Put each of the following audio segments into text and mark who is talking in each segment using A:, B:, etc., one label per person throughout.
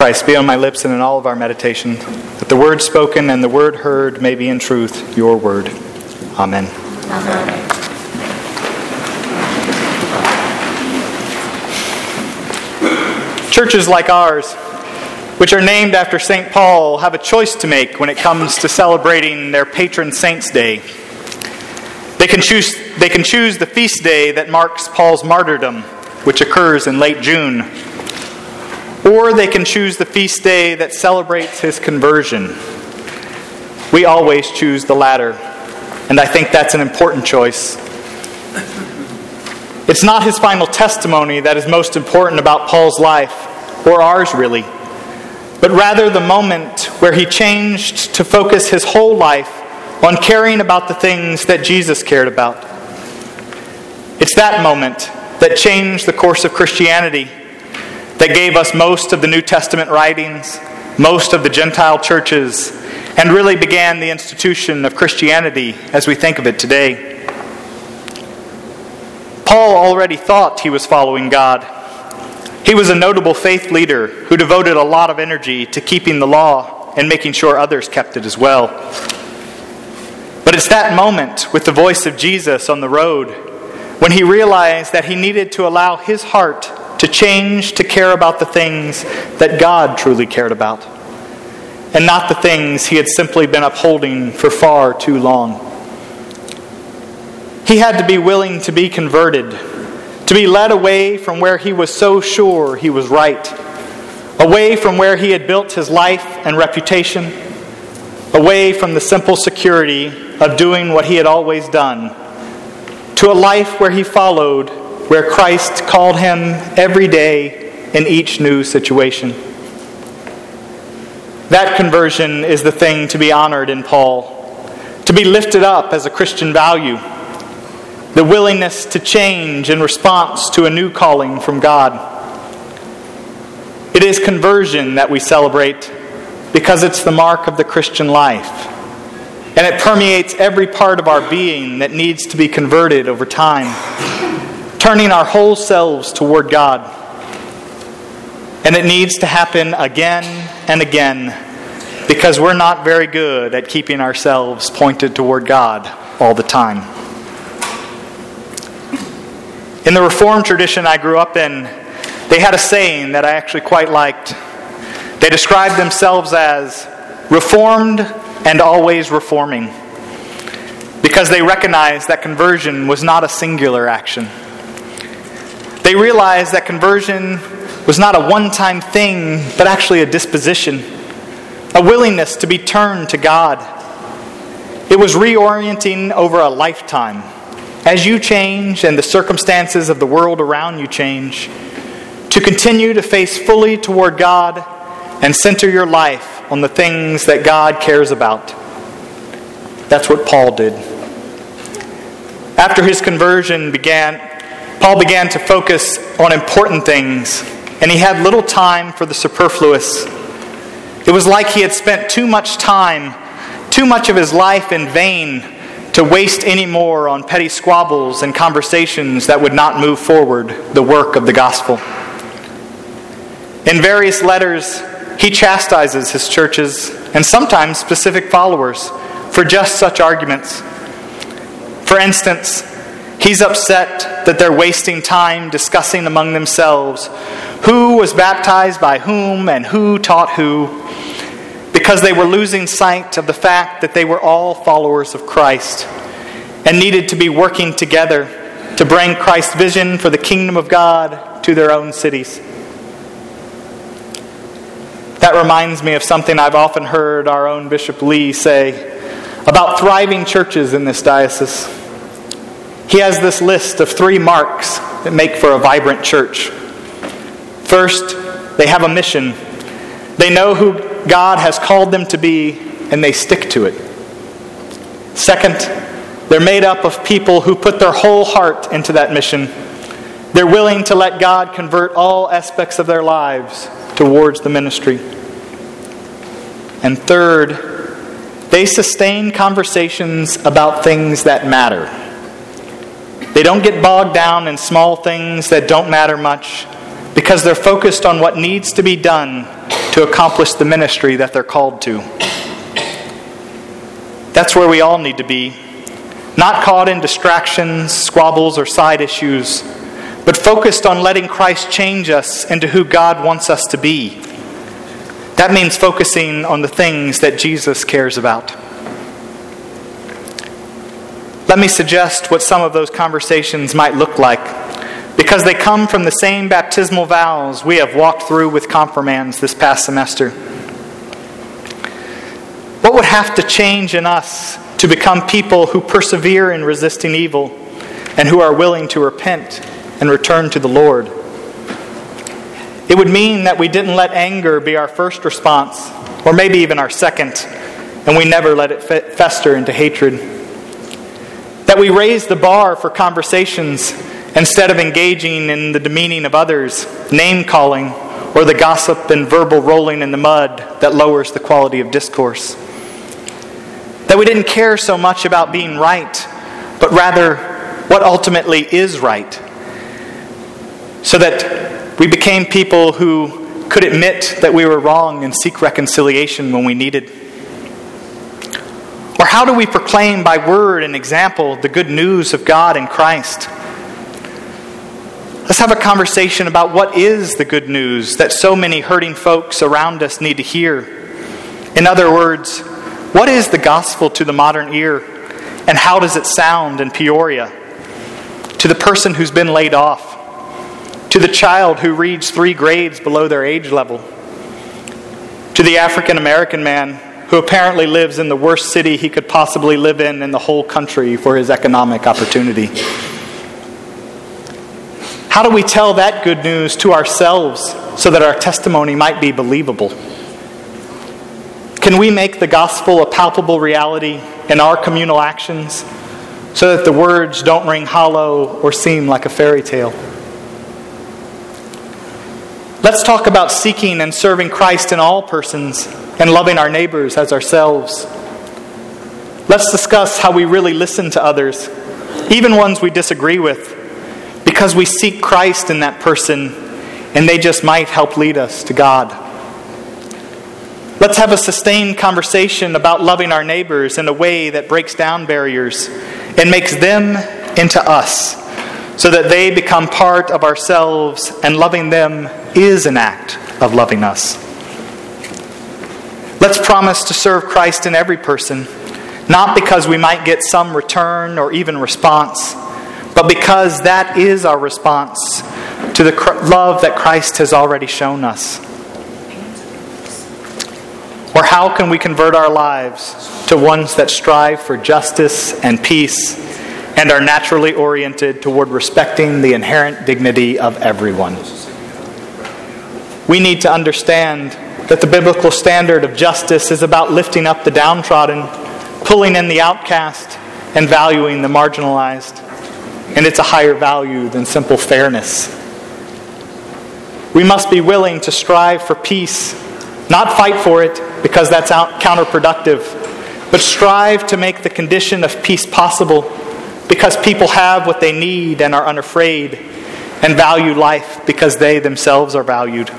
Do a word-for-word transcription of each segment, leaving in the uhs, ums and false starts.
A: Christ be on my lips and in all of our meditation, that the word spoken and the word heard may be in truth your word. Amen. Amen. Churches like ours, which are named after Saint Paul, have a choice to make when it comes to celebrating their patron saint's day. They can choose, they can choose the feast day that marks Paul's martyrdom, which occurs in late June. Or they can choose the feast day that celebrates his conversion. We always choose the latter, and I think that's an important choice. It's not his final testimony that is most important about Paul's life, or ours really, but rather the moment where he changed to focus his whole life on caring about the things that Jesus cared about. It's that moment that changed the course of Christianity, that gave us most of the New Testament writings, most of the Gentile churches, and really began the institution of Christianity as we think of it today. Paul already thought he was following God. He was a notable faith leader who devoted a lot of energy to keeping the law and making sure others kept it as well. But it's that moment with the voice of Jesus on the road when he realized that he needed to allow his heart to change to care about the things that God truly cared about, and not the things he had simply been upholding for far too long. He had to be willing to be converted, to be led away from where he was so sure he was right, away from where he had built his life and reputation, away from the simple security of doing what he had always done, to a life where he followed where Christ called him every day in each new situation. That conversion is the thing to be honored in Paul, to be lifted up as a Christian value, the willingness to change in response to a new calling from God. It is conversion that we celebrate because it's the mark of the Christian life, and it permeates every part of our being that needs to be converted over time, turning our whole selves toward God. And it needs to happen again and again because we're not very good at keeping ourselves pointed toward God all the time. In the Reformed tradition I grew up in, they had a saying that I actually quite liked. They described themselves as reformed and always reforming, because they recognized that conversion was not a singular action. They realized that conversion was not a one-time thing, but actually a disposition, a willingness to be turned to God. It was reorienting over a lifetime. As you change and the circumstances of the world around you change, to continue to face fully toward God and center your life on the things that God cares about. That's what Paul did. After his conversion began, Paul began to focus on important things, and he had little time for the superfluous. It was like he had spent too much time, too much of his life in vain to waste any more on petty squabbles and conversations that would not move forward the work of the gospel. In various letters, he chastises his churches and sometimes specific followers for just such arguments. For instance, he's upset that they're wasting time discussing among themselves who was baptized by whom and who taught who, because they were losing sight of the fact that they were all followers of Christ and needed to be working together to bring Christ's vision for the kingdom of God to their own cities. That reminds me of something I've often heard our own Bishop Lee say about thriving churches in this diocese. He has this list of three marks that make for a vibrant church. First, they have a mission. They know who God has called them to be, and they stick to it. Second, they're made up of people who put their whole heart into that mission. They're willing to let God convert all aspects of their lives towards the ministry. And third, they sustain conversations about things that matter. They don't get bogged down in small things that don't matter much, because they're focused on what needs to be done to accomplish the ministry that they're called to. That's where we all need to be. Not caught in distractions, squabbles, or side issues, but focused on letting Christ change us into who God wants us to be. That means focusing on the things that Jesus cares about. Let me suggest what some of those conversations might look like, because they come from the same baptismal vows we have walked through with confirmands this past semester. What would have to change in us to become people who persevere in resisting evil and who are willing to repent and return to the Lord? It would mean that we didn't let anger be our first response, or maybe even our second, and we never let it fester into hatred. That we raise the bar for conversations instead of engaging in the demeaning of others, name-calling, or the gossip and verbal rolling in the mud that lowers the quality of discourse. That we didn't care so much about being right, but rather what ultimately is right. So that we became people who could admit that we were wrong and seek reconciliation when we needed. Or how do we proclaim by word and example the good news of God in Christ? Let's have a conversation about what is the good news that so many hurting folks around us need to hear. In other words, what is the gospel to the modern ear, and how does it sound in Peoria? To the person who's been laid off, to the child who reads three grades below their age level, to the African American man who apparently lives in the worst city he could possibly live in in the whole country for his economic opportunity. How do we tell that good news to ourselves so that our testimony might be believable? Can we make the gospel a palpable reality in our communal actions so that the words don't ring hollow or seem like a fairy tale? Let's talk about seeking and serving Christ in all persons and loving our neighbors as ourselves. Let's discuss how we really listen to others, even ones we disagree with, because we seek Christ in that person and they just might help lead us to God. Let's have a sustained conversation about loving our neighbors in a way that breaks down barriers and makes them into us, so that they become part of ourselves, and loving them is an act of loving us. Let's promise to serve Christ in every person, not because we might get some return or even response, but because that is our response to the love that Christ has already shown us. Or how can we convert our lives to ones that strive for justice and peace and are naturally oriented toward respecting the inherent dignity of everyone? We need to understand that the biblical standard of justice is about lifting up the downtrodden, pulling in the outcast, and valuing the marginalized. And it's a higher value than simple fairness. We must be willing to strive for peace, not fight for it because that's counterproductive, but strive to make the condition of peace possible because people have what they need and are unafraid, and value life because they themselves are valued.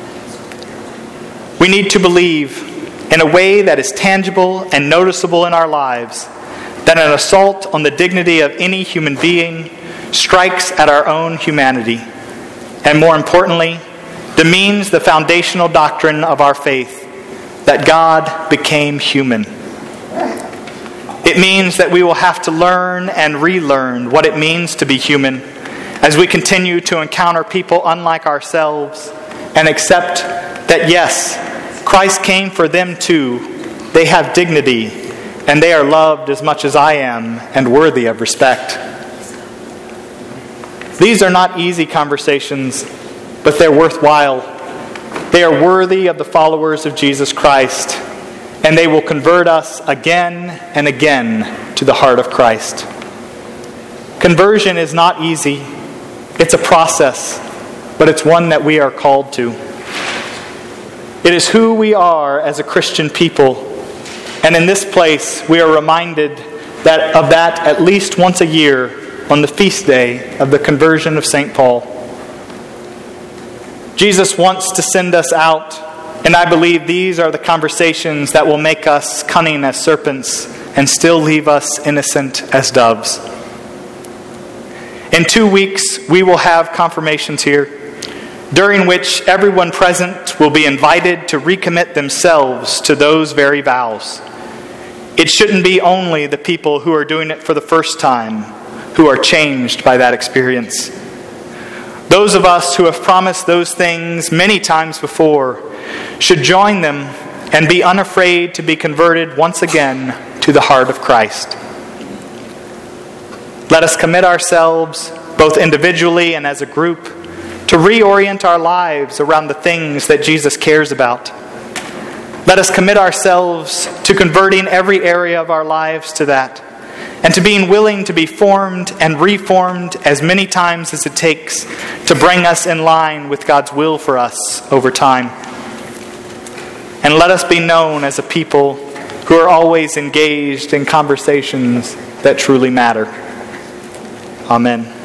A: We need to believe in a way that is tangible and noticeable in our lives that an assault on the dignity of any human being strikes at our own humanity, and more importantly, demeans the foundational doctrine of our faith, that God became human. It means that we will have to learn and relearn what it means to be human as we continue to encounter people unlike ourselves and accept that yes, Christ came for them too. They have dignity and they are loved as much as I am and worthy of respect. These are not easy conversations, but they're worthwhile. They are worthy of the followers of Jesus Christ, and they will convert us again and again to the heart of Christ. Conversion is not easy. It's a process, but it's one that we are called to. It is who we are as a Christian people, and in this place we are reminded that of that at least once a year on the feast day of the conversion of Saint Paul. Jesus wants to send us out And I believe these are the conversations that will make us cunning as serpents and still leave us innocent as doves. In two weeks, we will have confirmations here, during which everyone present will be invited to recommit themselves to those very vows. It shouldn't be only the people who are doing it for the first time who are changed by that experience. Those of us who have promised those things many times before should join them and be unafraid to be converted once again to the heart of Christ. Let us commit ourselves, both individually and as a group, to reorient our lives around the things that Jesus cares about. Let us commit ourselves to converting every area of our lives to that, and to being willing to be formed and reformed as many times as it takes to bring us in line with God's will for us over time. And let us be known as a people who are always engaged in conversations that truly matter. Amen.